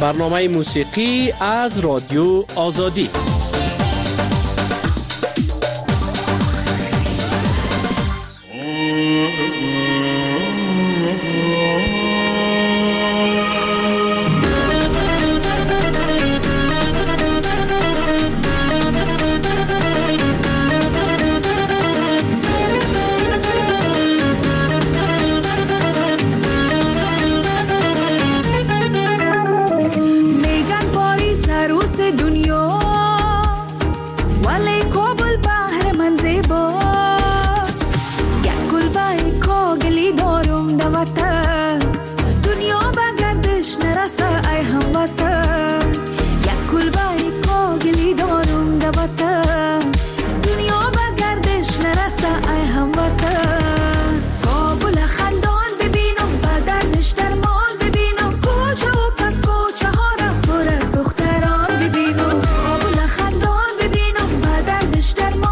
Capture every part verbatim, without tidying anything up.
برنامه موسیقی از رادیو آزادی.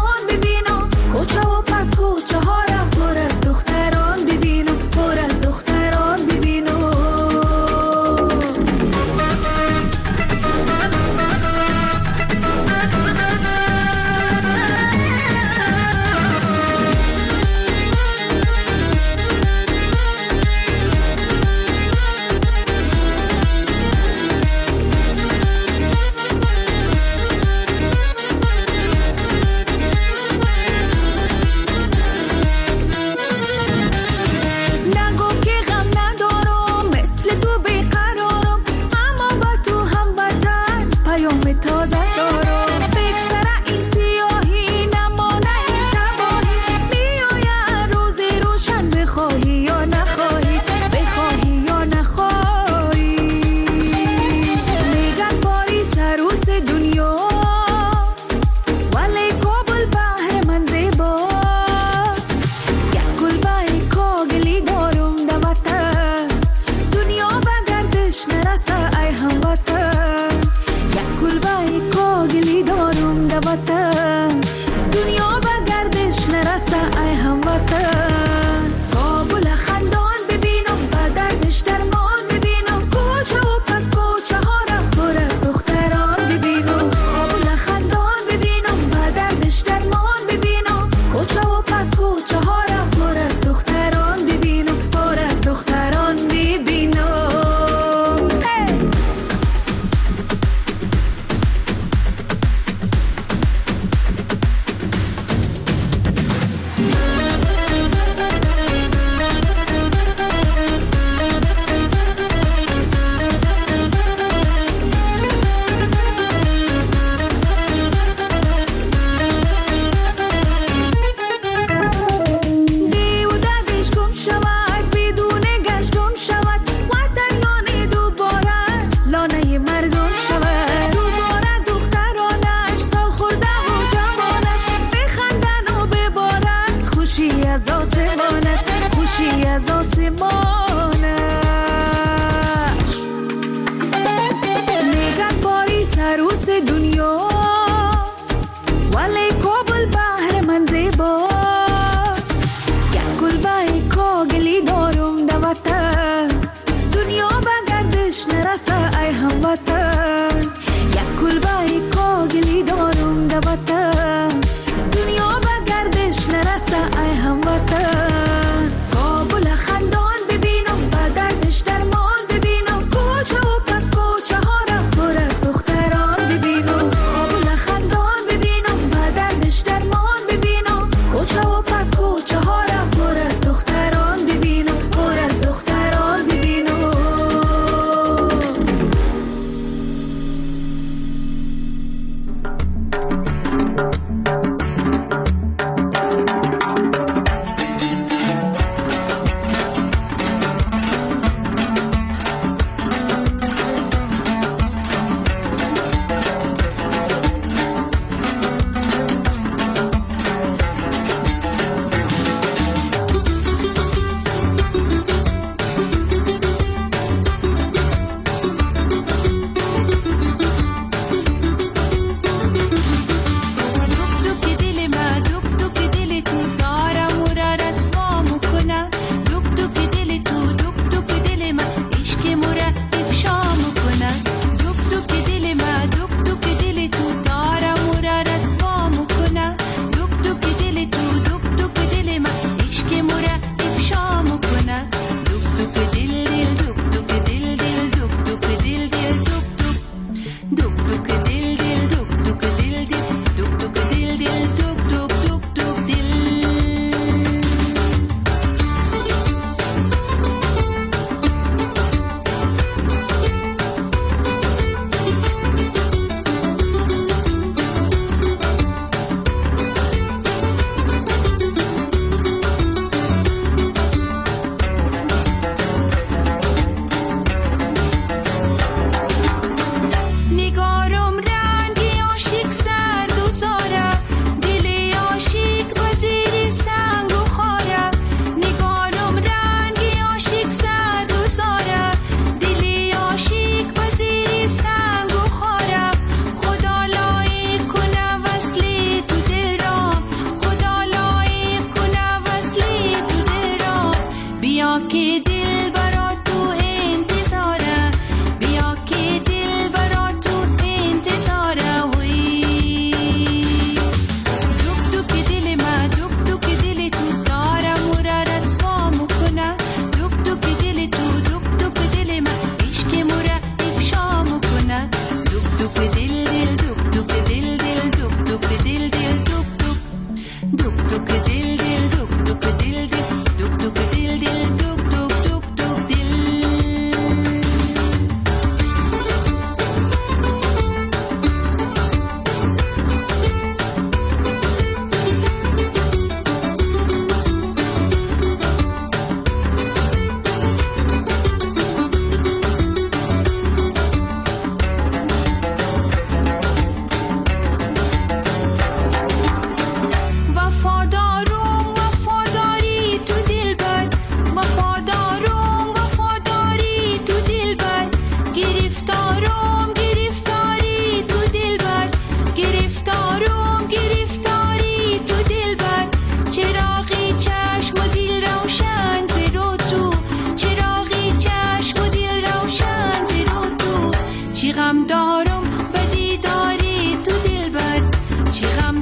کوچه و پس کوچه ها را پر از دختران ببینم، پر از دختران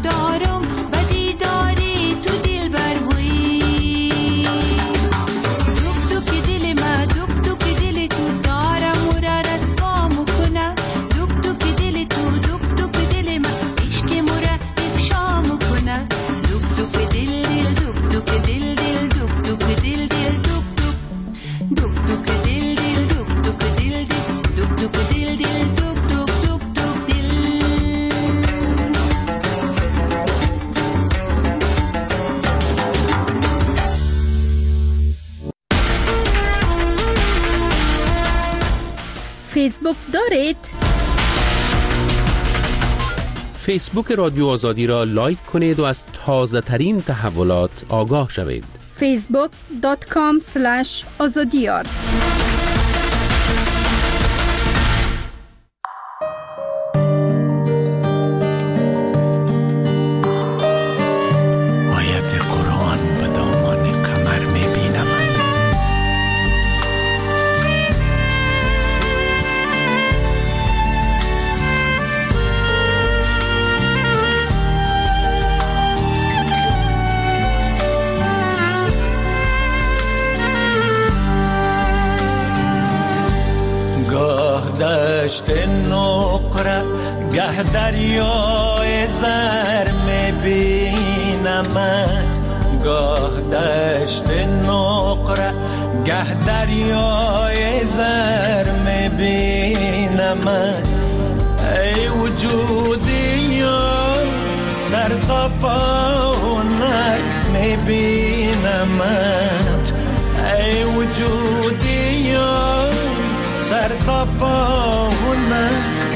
دارم و دیداری تو دل برگویی. دوک دوک دل ما دوک دوک دل تو دارم و را رسوا مکنه. دوک دوک دل تو دوک دوک دل ما عشق مرا افشا مکنه. دوک دوک دل دل دوک دوک دل دل دوک دوک دل دل دوک دوک دوک دوک دل دل دوک دوک دل دل دوک دوک دل دل دوک دوک دوک دوک دل. فیسبوک دارید؟ فیسبوک رادیو آزادی را لایک کنید و از تازه ترین تحولات آگاه شوید. فیسبوک دات کام اسلش آزادیار. آیت قرآن به دامان کمر میبینم. گاه دشت نقره گه دریای زر میبینمت. گاه دشت نقره گه دریای زر میبینمت. ای وجودی سر تا پا هنر میبینمت. ای وجودی سر تا پا هنر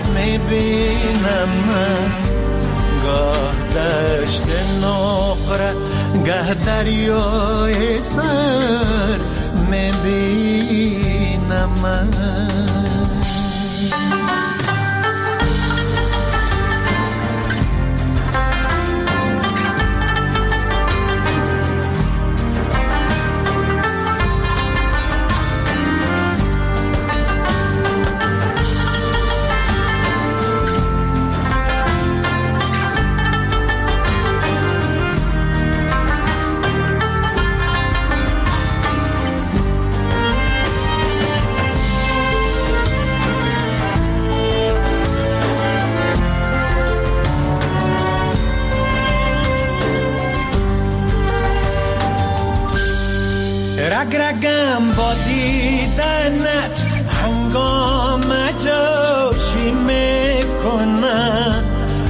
میبینمت. گاه دشت نقره گه دریای سر میبینمت. رگ رگم با دیدنت هنگام جوشی میکنم.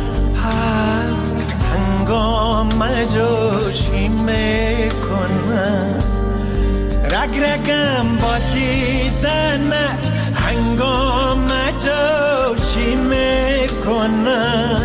هنگام جوشی میکنم. رگ رگم با دیدنت هنگام جوشی میکنم.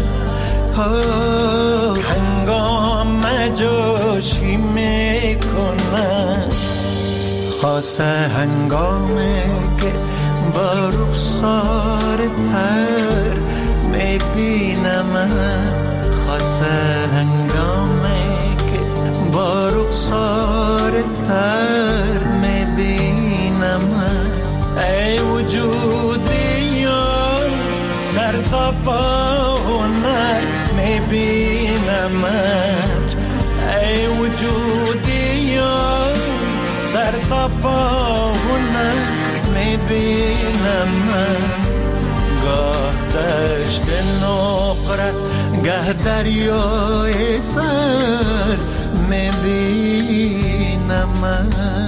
هنگام جوشی میکنم. خاصه هنگامی که با رخسار تر میبینم. خاصه هنگامی که با رخسار تر میبینم. ای وجودی سر تا پا هنر میبینمت. ای وجودی سر تا پا هنر میبینمت. گاه دشت نقره گه دریای سر میبینمت.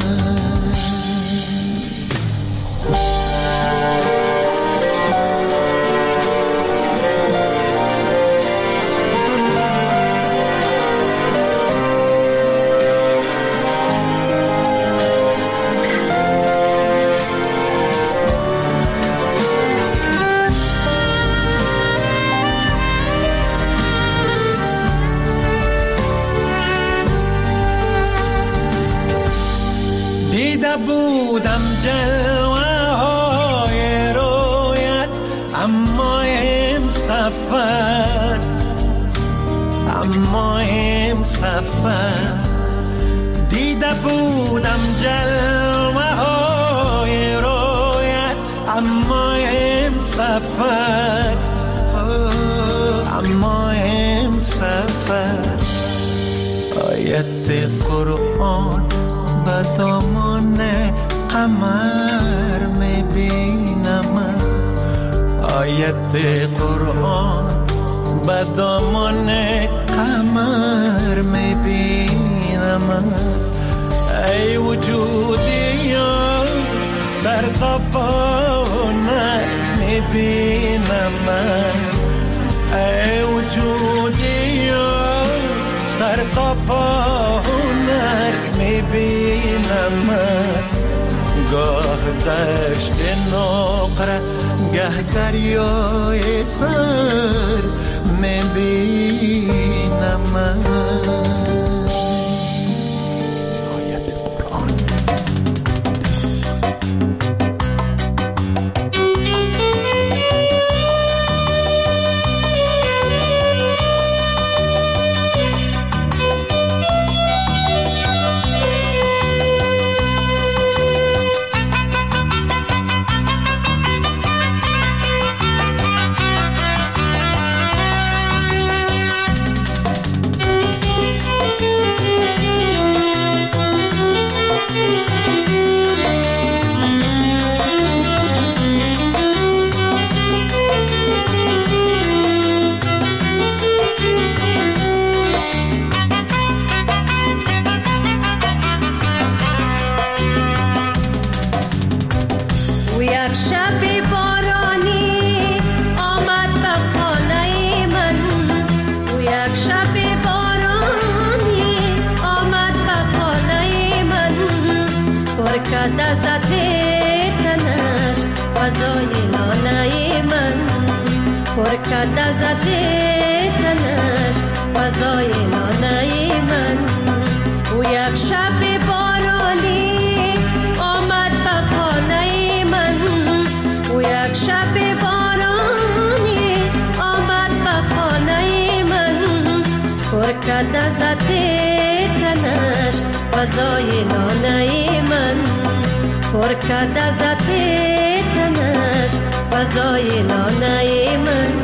دیده بودم جلوه های رویت اما ام سفر اما ام سفر. دیده بودم جلوه های رویت اما ام سفر اما ام سفر. آیت قرآن به دامان قمر میبینم، آیت قرآن به دامان قمر میبینم. ای وجودی سر تا پایت میبینم، ای وجودی سر تا پایت میبینم. گاه دشت نقره گه دریای سر میبینم. آیت قرآن. فضای لانه من پر کرد از تنش، فضای لانه من.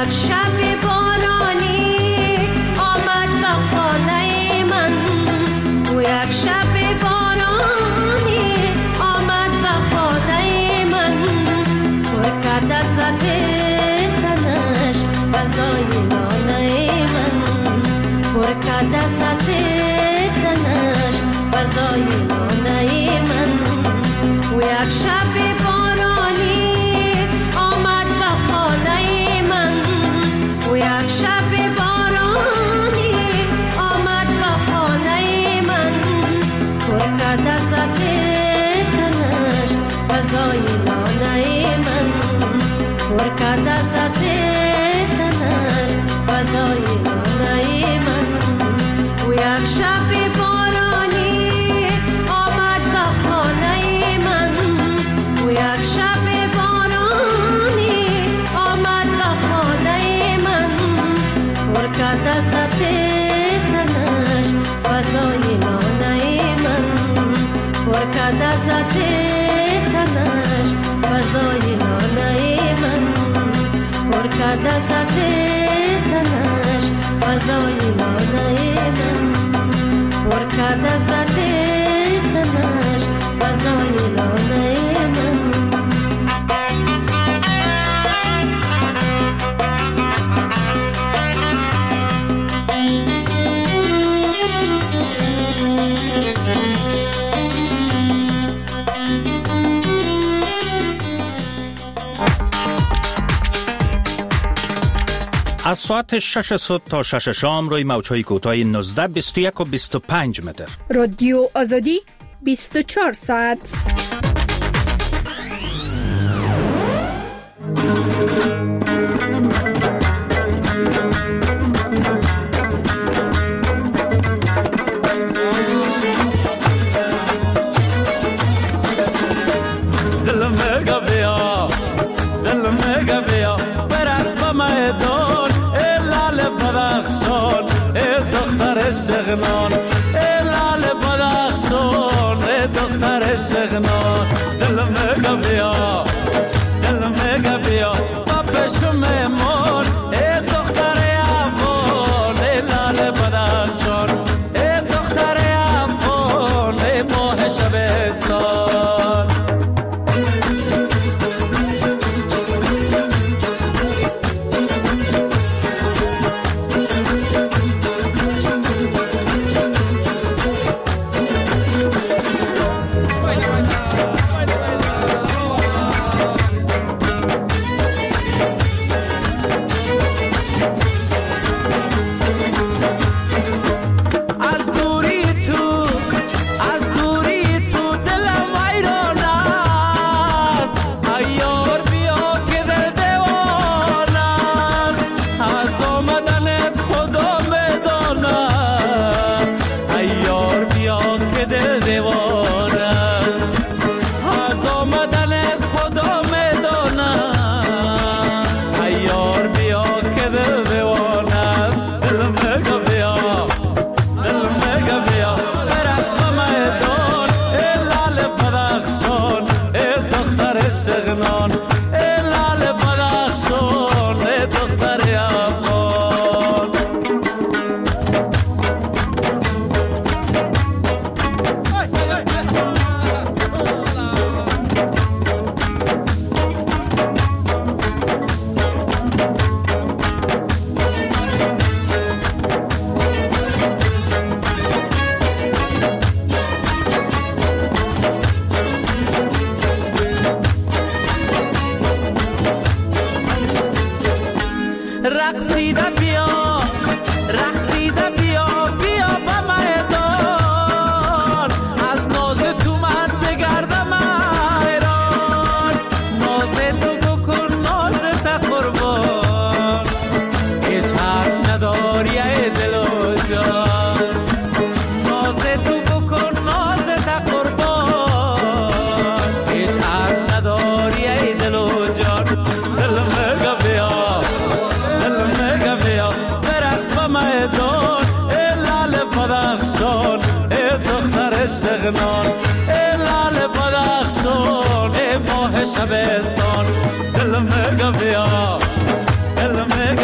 یک شب بارانی آمد به خانه من، او یک شب بارانی آمد به خانه من، پر کرد از تنش غذای نانه من، پر کرد از تنش غذای نانه من. او یک شب بارانی آمد به خانه من، او یک شب بارانی آمد به خانه من، پر کرد از تنش غذای نانه من، پر کرد از تنش غذای نانه من. او یک شب بارانی آمد به خانه من، او یک شب بارانی آمد به خانه من، پر کرد از تنش غذای نانه من، پر کرد از تنش غذای نانه من، پر کرد از تنش غذای نانه من، پر کرد از تنش غذای نانه من. از ساعت شش صبح تا شش شام روی موج‌های کوتاه نوزده، بیست و یک و بیست و پنج متر. رادیو آزادی بیست و چهار ساعت. دل مگا بیا، دل مگا بیا، برس با میدان، ای لال بدخشان، ای دختر شغنان، ای لال بدخشان، ای دختر شغنان. دل مگا بیا، دل مگا بیا، با پشم میمون، ای دختر افغان، ای لال بدخشان، ای دختر افغان، ای ماه شبستان. شغنان ای لال بدخشان ای دختر افغان. رقصیده بیا رقصیده بیا بیا به میدان، از ناز تو من بگردم حیران، ناز تو بکن ناز تا قربان، هیچ حرف نداری ای دل و جان، ناز تو بکن ناز تا قربان، هیچ حرف نداری ای دل و جان. دل مگا بیا میدان ای لال بدخشان ای دختر شغنان، ای لال بدخشان ای ماه شبستان. دل مگا بیا دل مگا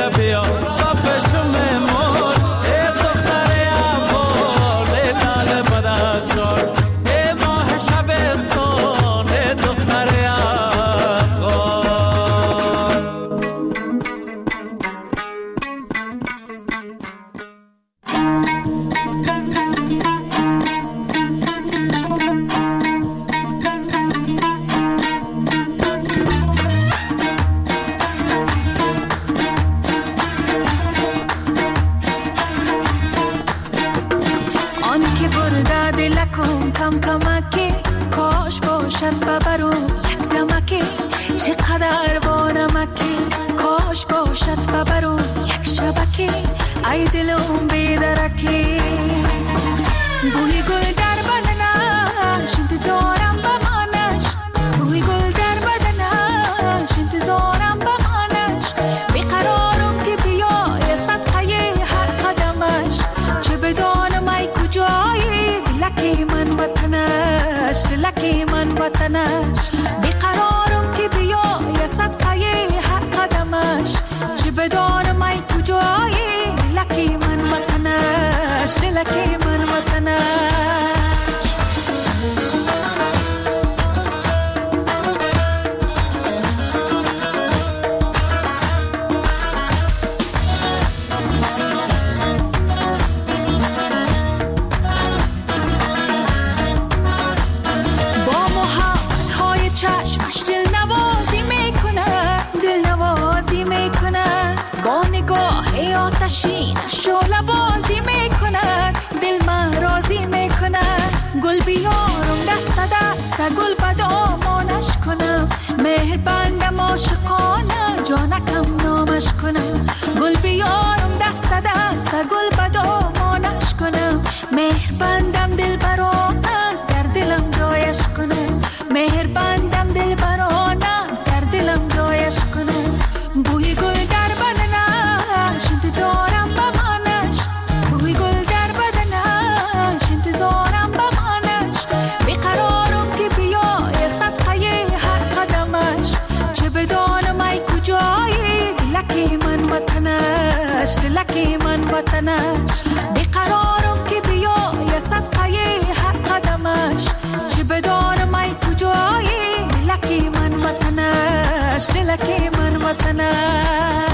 کم کمکی کاش باشد ببرو یک دمکی چقدر با نمکی کاش باشد ببرو یک شبکی ای دلم بیدرکی بوی گل در بدنش انتظارم بمانش بوی گل در بدنش انتظارم بمانش بیقرارم که بیای صدقه هر قدمش چه بدانم ای کجایی دلکی من وطنش دلکی من وطنش بیقرارم که بیای صدقه هر قدمش چه بدانم ای کجایی دلکی من وطنش دلکی من وطنش شعله بازی میکنه دل من راضی میکنه گل بیارم دست دست گل بدامانش کنم مهر بندم عاشقانه جانکم نامش کنم گل بیارم دست دست گل بدامانش کنم مهر بندم دل برانه در دلم جایش کنم مهر بندم دل برانه در دلم جایش کنم بوی گل در بدنش انتظارم بمانش بوی گل در بدنش انتظارم بمانش بیقرارم که بیای صدقه هر قدمش چه بدانم ای کجایی دلکی من وطنش دلکی من وطنش بیقرارم که بیای صدقه هر قدمش چه بدانم ای کجایی دلکی من وطنش دلکی من وطنش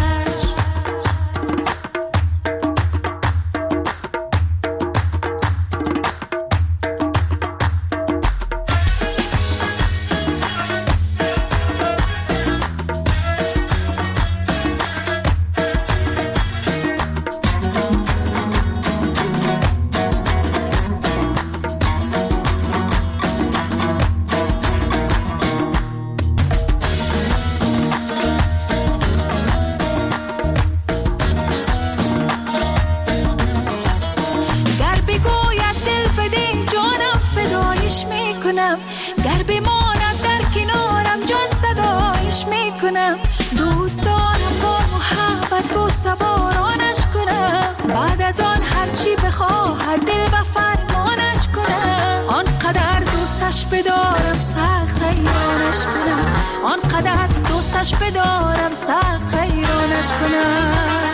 گر بماند در کنارم جان صدایش میکنم دوست دارم با محبت با سوارانش کنم بعد از آن هرچی بخواهد دل و فرمانش کنم آنقدر دوستش بدارم سخت حیرانش کنم آنقدر دوستش بدارم سخت حیرانش کنم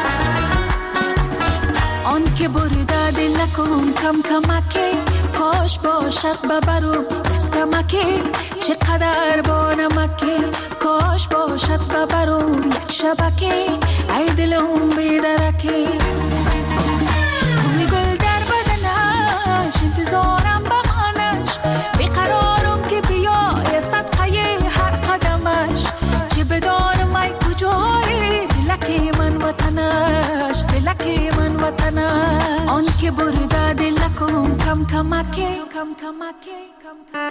آن که برده دل نکن کم کمکی کاش باشد ببرم دمکی چقدر با نمکی کاش باشد ببرم یک شبکی ای دلم بیدرکی بوی گل در بدنش انتظارم بمانش بیقرارم که بیای صدقه هر قدمش چه بدانم ای کجایی دلکی من وطنش دلکی من وطنش آن که برده دل نکن کم کمکی کم کمکی کم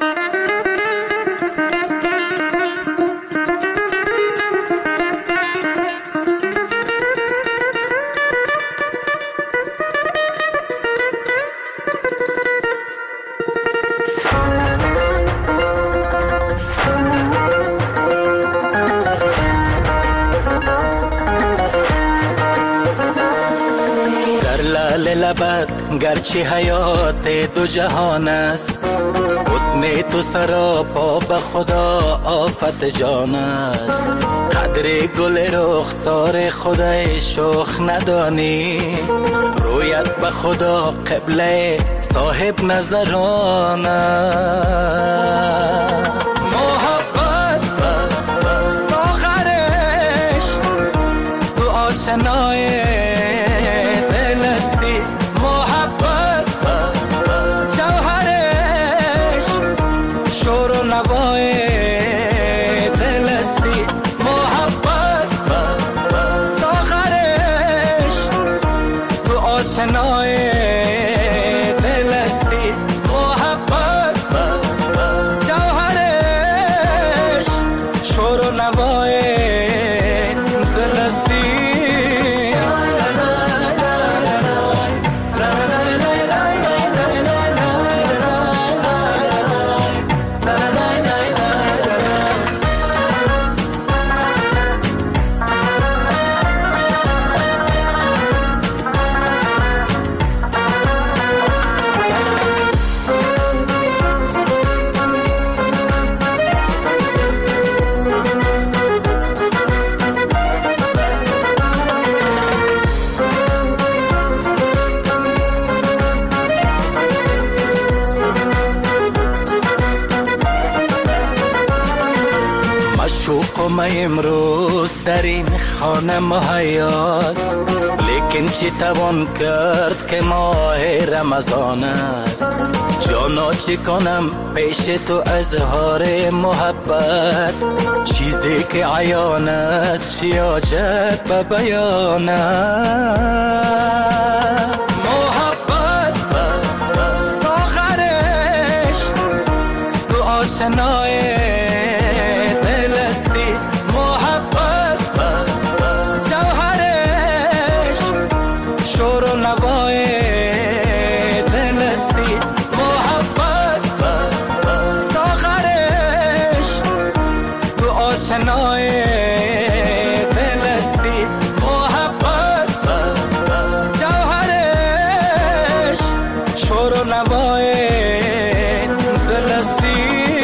لبت گرچه حیات دو جهان است حسن تو سراپا به خدا آفت جان است قدر گل رخسار خدای شوخ ندانی رویت به خدا قبله صاحب نظران است محبت ساغرش تو آشنای آشنای دل استی محبت همه امروز در این خانه مهیاست، لیکن چی توان کرد که ماه رمضان است. جانا چی کنم پیش تو اظهار محبت، چیزی که عیان است چی حاجت به بیان است. محبت ساغرش تو آشنای دل استی، محبت جوهرش شور و نوای دل استی، محبت ساغرش تو آشنای دل استی، محبت جوهرش شور و نوای دل استی.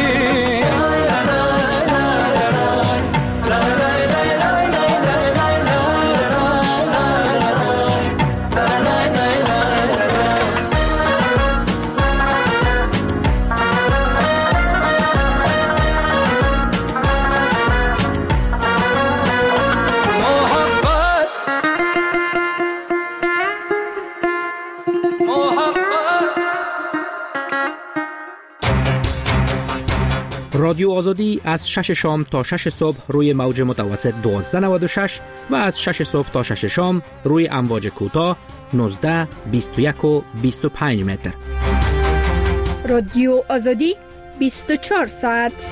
رادیو آزادی از شش شام تا شش صبح روی موج متوسط دوازده نود و شش و از شش صبح تا شش شام روی امواج کوتاه نوزده، بیست و یک و بیست و پنج متر. رادیو آزادی بیست و چهار ساعت.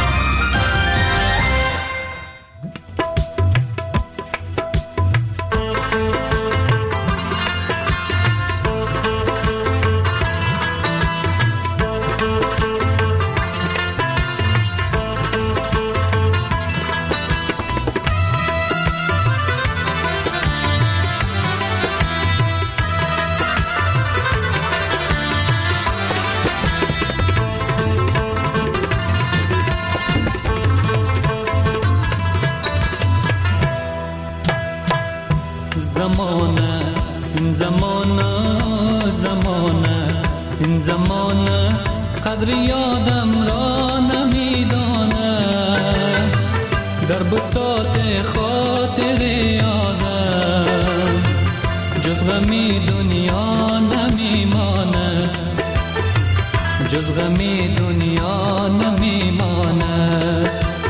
زمانه این زمانه زمانه این زمانه قدر یادم را نمیدانه، در بساط خاطر یادم جز غمی دنیا نمیمانه، جز غمی دنیا نمیمانه.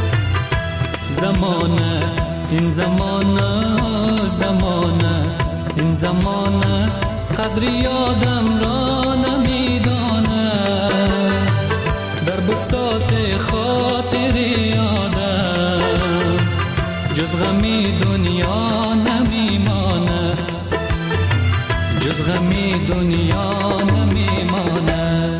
زمانه این زمانه زمانه این زمانه قدر یادم را نمیدانه، در بساط خاطر یادم جز غمی دنیا نمیمانه، جز غمی دنیا نمیمانه.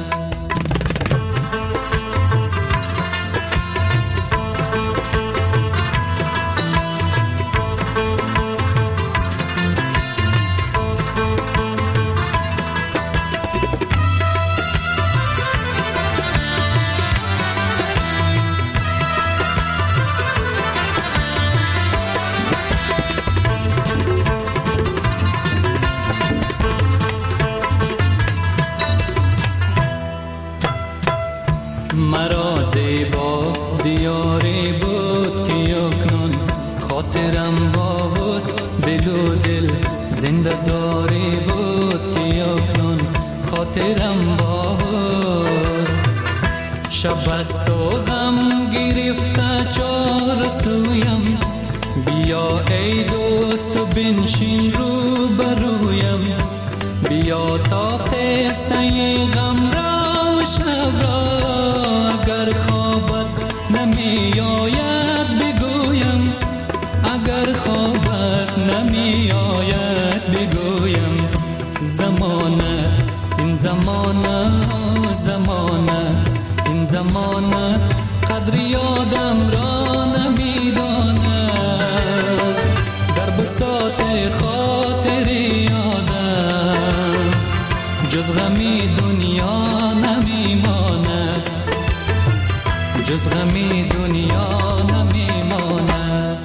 مرا زیبا دیاری بود که یکنون خاطرم با حسن دل و دل زنده داری بود که یکنون خاطرم با حسن. شب است و غم گرفته چار سویم، بیا ای دوست و بنشین رو برویم، بیا تا قصه غم را شب را اگر خوابت نمی آید بگویم، اگر خوابت نمی آید بگویم. زمانه این زمانه زمانه این زمانه قدر یادم را نمیدانه، در بساط خاطر یادم جز غمی دنیا نمیمانه، جز غمی دنیا نمیمانه.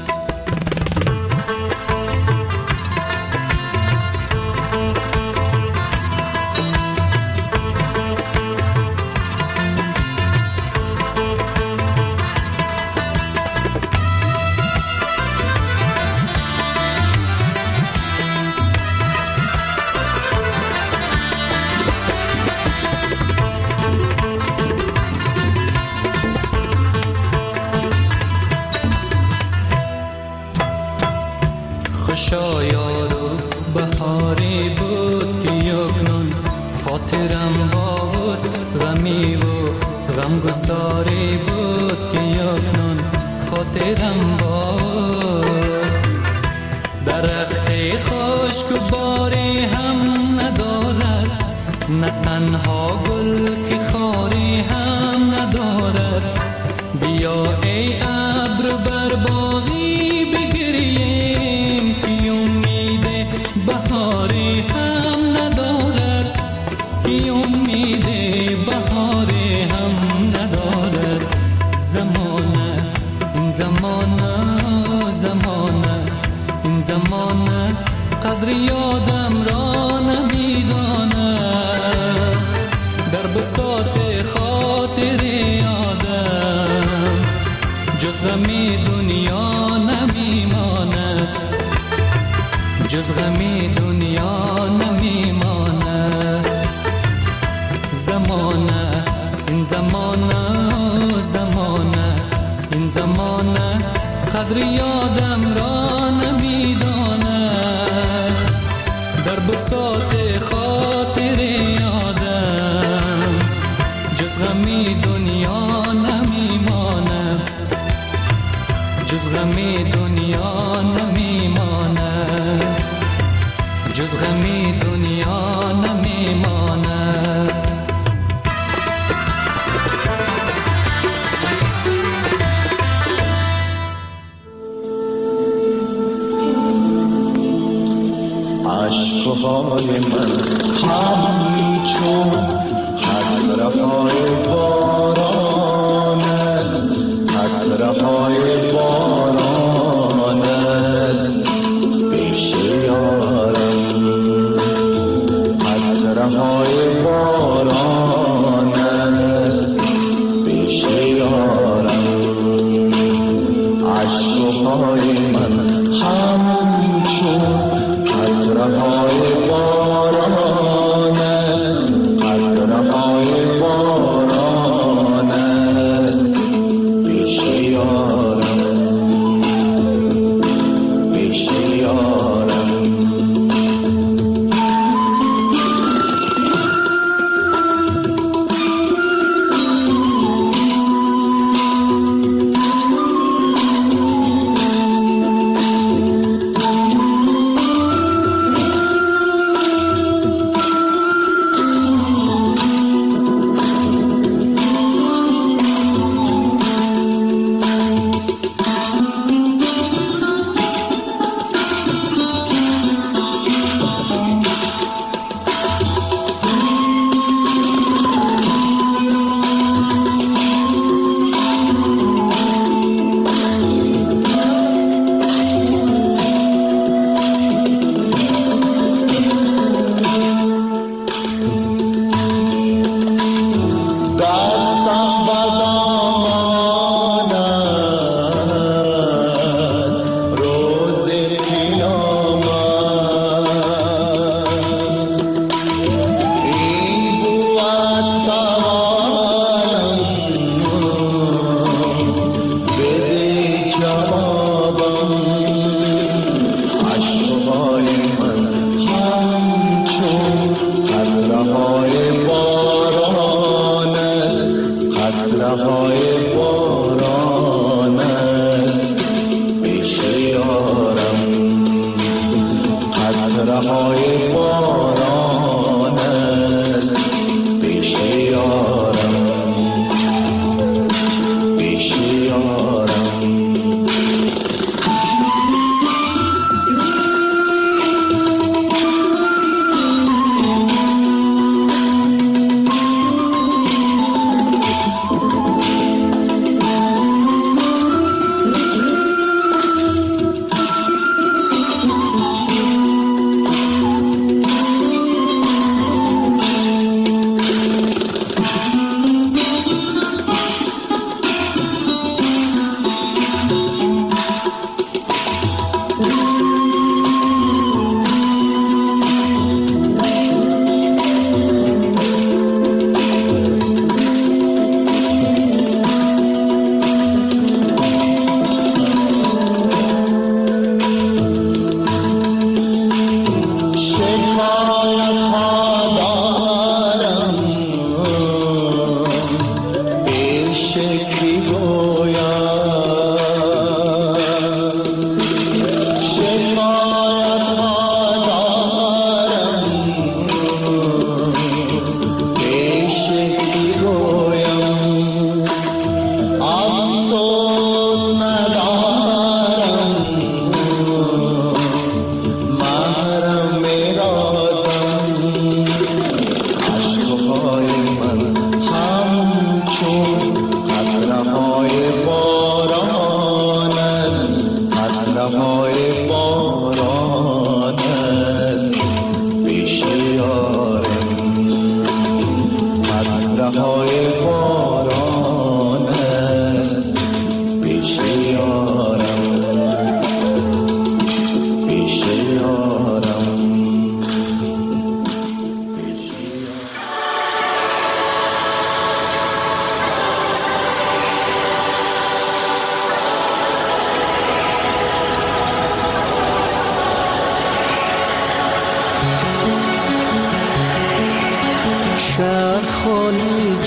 یار و بهاری بود که یکنون خاطرم باز غمی و غمگساری بود که یکنون خاطرم باز. درخت خشک و باری هم ندارد، نه تنها گل که خاری هم ندارد. بیا ای ابر بر باغی بگریم که امید بهاری هم ندارد، که امید بهاری هم ندارد. زمانه این زمانه زمانه این زمانه قدر یادم را نمیداند. در بساط خاطر یادم جز غمی دنیا نمیماند، جز غمی دنیا نمیماند. زمانه این زمانه زمانه این زمانه قدر یادم را نمیداند. در بساط خاطر یادم جز غمی دنیا نمیماند، جز غمی دنیا نمیماند، جز غمی دنیا نمیماند. عشقهای من همچون قطره‌های باران است، قطره‌های باران است پیش یارم. قطره‌های باران است پیش یارم. عشقهای من همچون قطره‌های باران است، قطره‌های باران است پیش یارم، پیش یارم.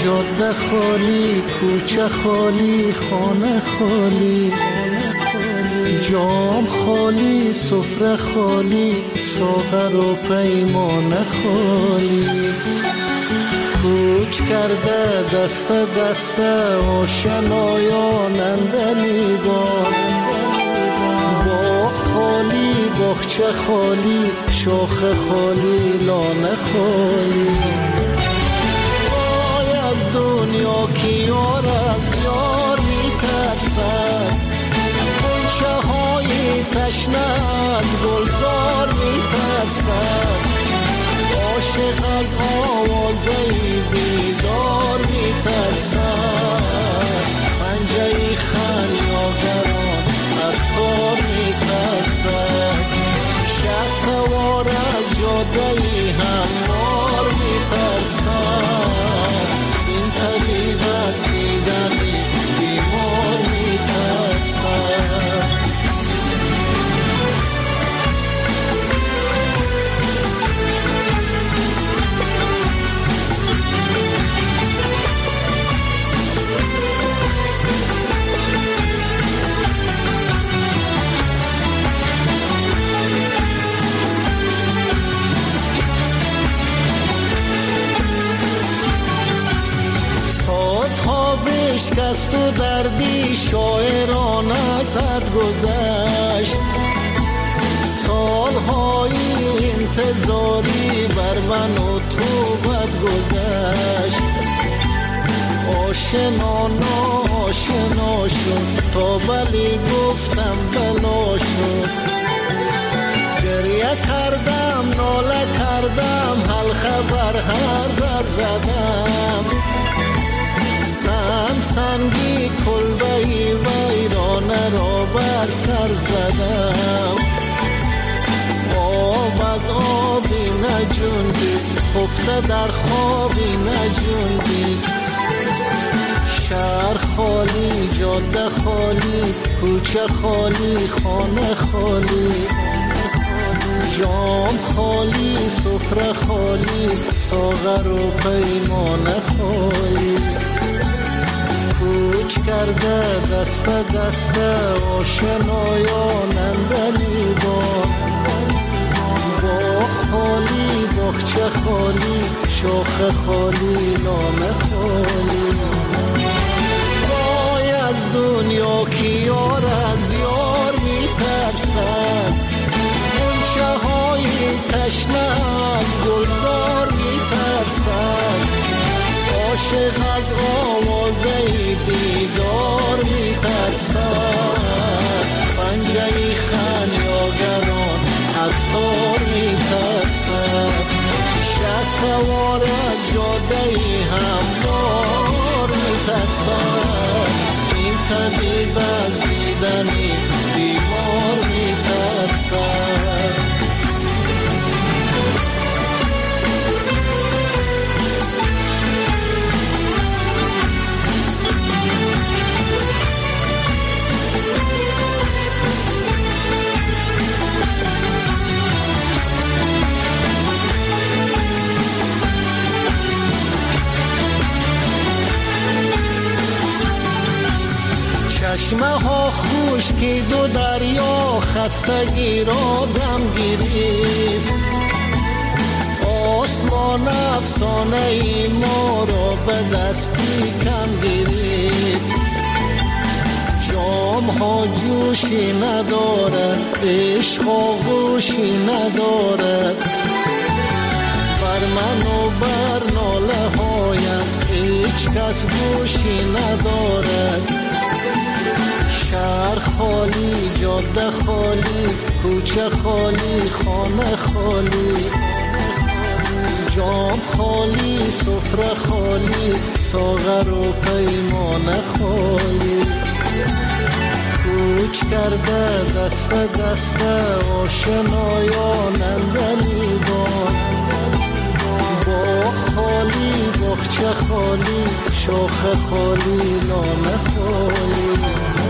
جاده خالی، کوچه خالی، خانه خالی، جام خالی، سفره خالی، ساغر و پیمانه خالی. کوچ کرده دست دست آشنایان اندلی بار، باغ خالی، باغچه خالی، شاخ خالی، لانه خالی. وای از دنیا که یار از یار میترسد، غنچه های تشنه از گلزار میترسد، عاشق از آوازه بیدار میترسد، پنجه خمیازگران از تار میترسد، شه سوار از جاده هموار میترسد، این طبیب از دیدنی بیمار میترسد. بشکست و دردی شاعران از حد گذشت، سالهای انتظاری بر من و تو بد گذشت، آشنا ناشنا شد تا ولی گفتم بلا شد، گریه کردم ناله کردم حلقه بر هر در زدم، سنگ سنگی کلبهی ویرانه را بر سر زدم، آب از آبی نجوندی خفته در خوابی نجوندی، شهر خالی، جاده خالی، کوچه خالی، خانه خالی، جام خالی، سفره خالی، ساغر و پیمانه خالی. کوچ کرده دست دست آشنایان اندلی بار، باغ خالی، باغچه خالی، شاخ خالی، لانه خالی. وای از دنیا که یار از یار میترسد، غنچه های تشنه از گلزار میترسد، عاشق از آوازه دیدار میترسد، پنجه خمیازگران از تار میترسد، شه سوار از جاده هموار میترسد، این طبیب از دیدنی بیمار میترسد. چشمه ها خشکید و دریا خستگی را دم گرفت، آسمان افسانه ای ما را به دستی کم گرفت، جام ها جوشی ندارد، عشق آغوشی ندارد، بر من و بر ناله هایم هیچ کس گوشی ندارد، شهر خالی، جاده خالی، کوچه خالی، خانه خالی، جام خالی، سفره خالی، ساغر و پیمانه خالی. کوچ کرده دست دست آشنایان اندلی بار، باغ خالی، باغچه خالی، شاخ خالی، لانه خالی.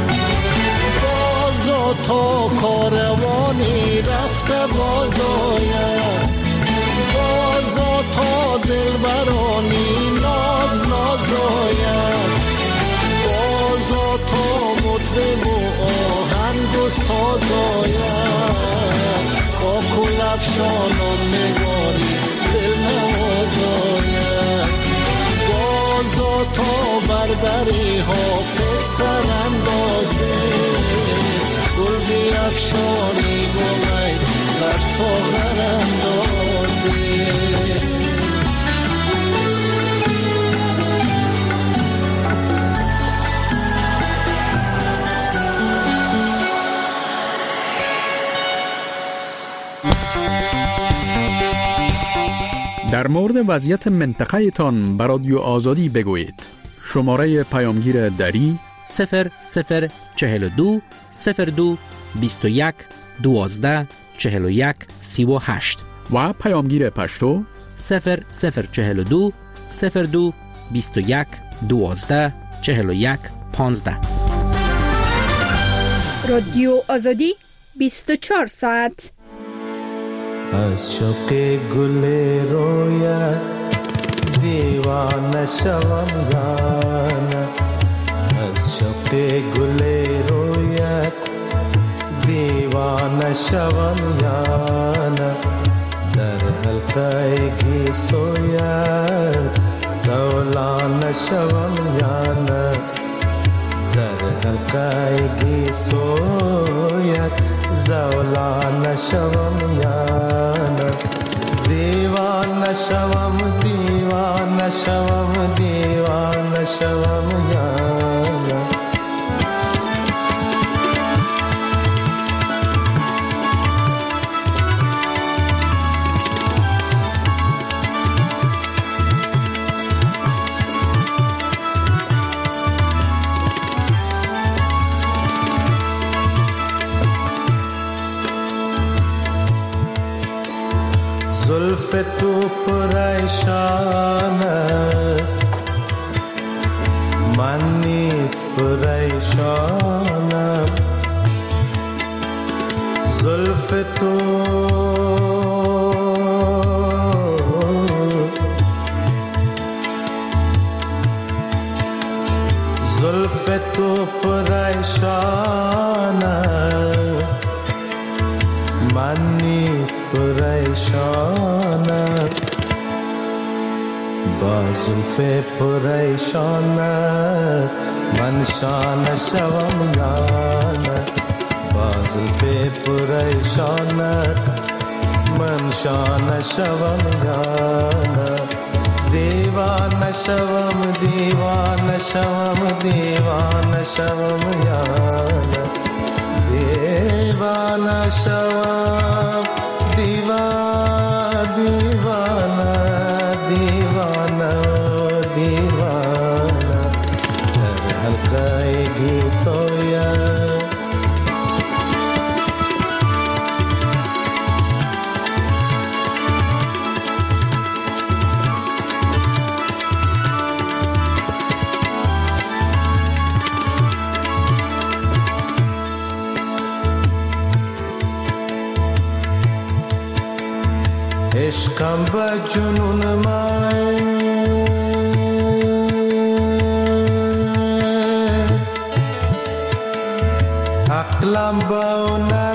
بازا تا کاروانی رفته باز آید، بازا تا دلبرانی ناز ناز جانان نگاری دل نوازاید بازا تا بردری حافظ سر اندازه گل بیفشانی گمی در ساغر اندازه در مورد وضعیت منطقه تان بر رادیو آزادی بگویید. شماره پیامگیر دری صفر صفر چهل و دو صفر دو بیست و یک دوازده چهل و یک سی و هشت و پیامگیر پشتو صفر صفر چهل و دو صفر دو بیست و یک دوازده چهل و یک پانزده. رادیو آزادی بیست و چهار ساعت. از شوق گل رویت دیوانه شوم یانه از شوق گل رویت دیوانه شوم یانه در حلقه گیسویت زولانه شوم یانه در حلقه گیسویت زولانه شوم یانه دیوانه شوم دیوانه شوم دیوانه شوم یانه زلف تو پریشان است من نیز پریشانم زلف تو زلف تو پریشان است من نیز پریشانم با زلف پریشانم من شانه شوم یانه با زلف پریشانم من شانه شوم یانه دیوانه شوم دیوانه شوم دیوانه شوم یانه دیوانه شوم دیوانه دیوانه دیوانه دیوانه در حلقه گیسویت عشقم به جنون من عقلم به هنر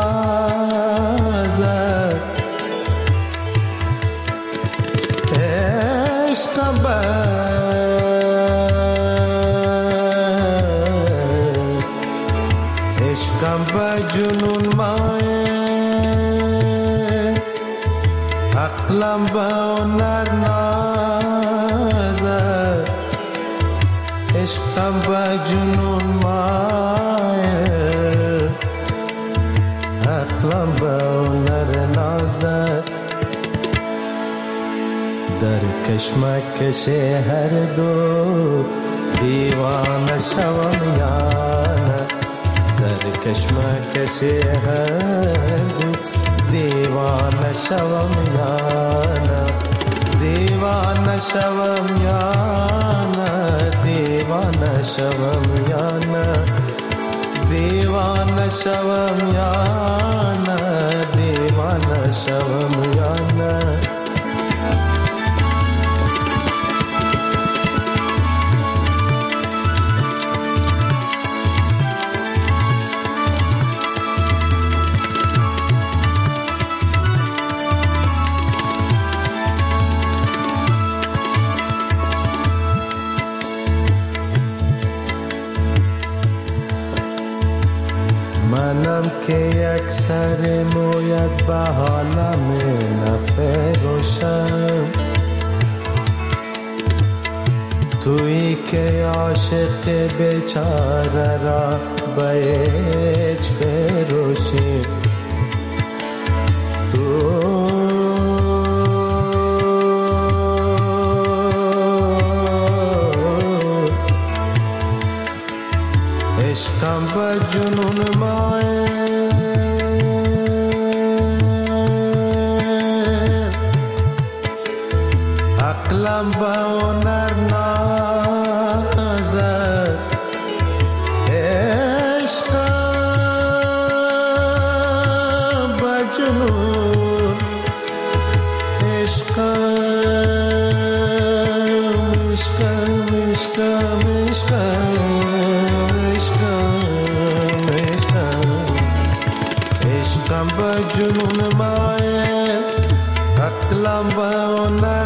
نازد عشقم به عشقم به جنون من عقلم به هنر نازد عشقم به جنون مایل عقلم به هنر نازد در کشمکش هر دو دیوانه شوم یانه در کشمکش هر دو دیوانه شوم یانه دیوانه شوم یانه دیوانه شوم یانه دیوانه شوم یانه دیوانه شوم یانه سر مویت به حالم نفروشم، تویی که عاشق بیچاره را باید فروشی. تو عشقم به جنون مای، عقلم به هنر نازد، عشقم به جنون، عشقم عشقم عشقم عشقم عشقم به جنون مایه، عقلم به هنر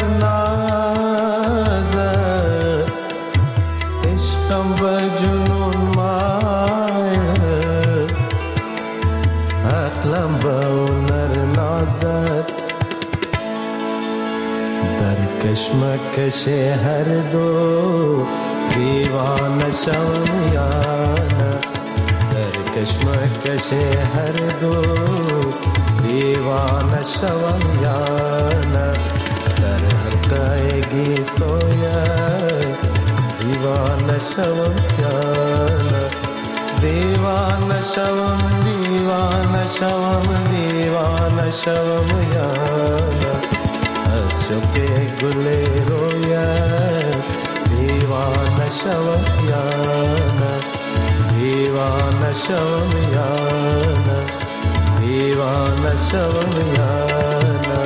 نازد، عشقم به جنون مایه، عقلم به هنر نازد. در کشمکش هر دو دیوانه شوم یا نه، در کشمکش هر دو دیوانه شوم یا نه، در حلقه سویا دیوانه شوم یا نه، دیوانه شوم دیوانه شوم دیوانه شوم یا نه، از شوق گل رویت دیوانه شوم یا نه، دیوانه شوم یا نه، دیوانه شوم یا نه.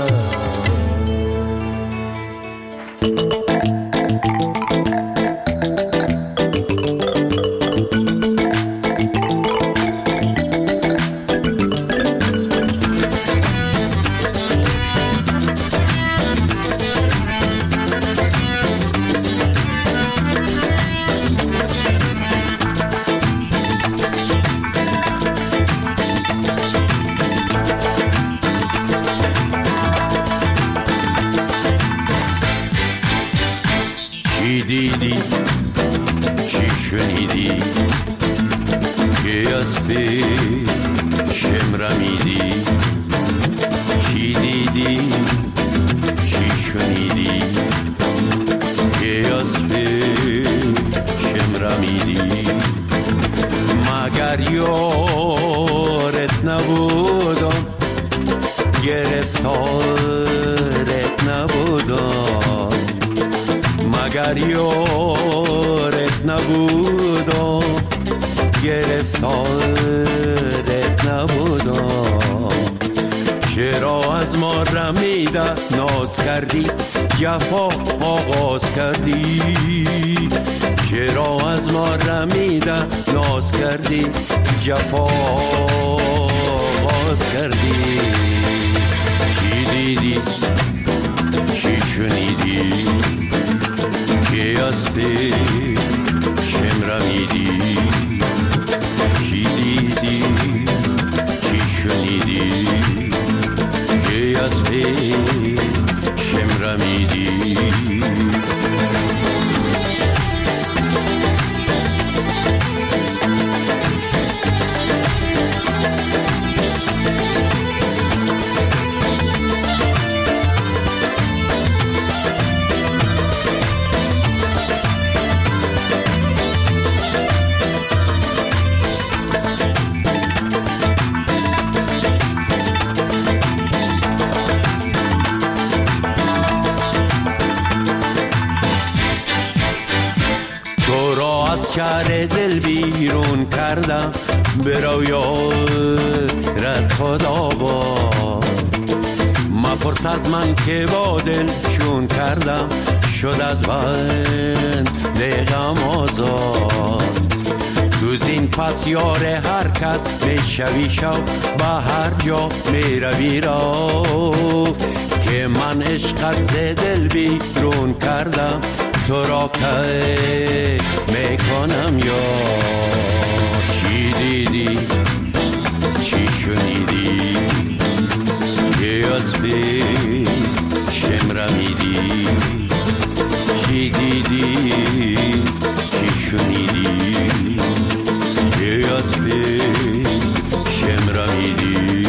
دیدی چی شنیدی که از پیشم رمیدی، چی دیدی چی شنیدی که از پیشم رمیدی، مگر یارت نبودم گرفتارت نبودم، مگر یارت نبودم گرفتارت نبودم، چرا از ما رمیده ناز کردی جفا آغاز کردی، چرا از ما رمیده ناز کردی جفا آغاز کردی، چی دیدی چی شنیدی که از پیشم رمیدی، چی دیدی چی شنیدی که از پیشم رمیدی. شهر دل بیرون کردم برو یارت خدا با، مپرس از من که با دل چون کردم شد از بند غم آزاد، تو زین پس یار هر کس میشوی شو به هر جا میروی را، که من عشقت ز دل بیرون کردم تو را که میکنم یا، چی دیدی چی شنیدی که از به شمرمیدی چی دیدی چی شنیدی که از به شمرمیدی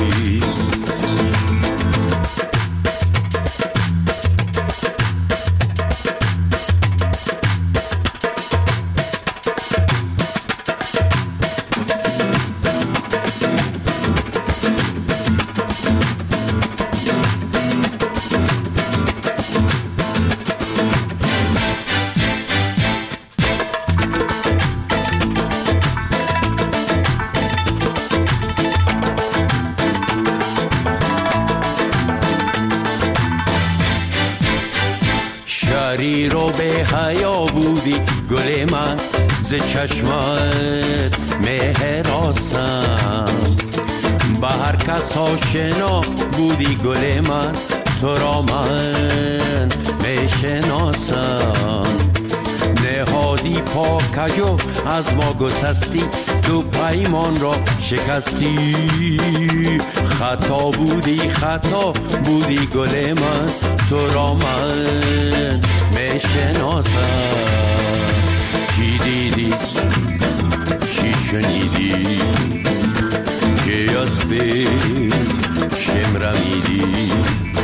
شهری رو به حیا بودی گل من ز چشمت مهراسم به هر کس آشنا بودی گل من تو را من میشناسم نهادی پاکجو از ما گسستی تو پیمان را شکستی خطا بودی خطا بودی گل من تو را من میشناسم چی دیدی چی شنیدی که از به شمرمیدی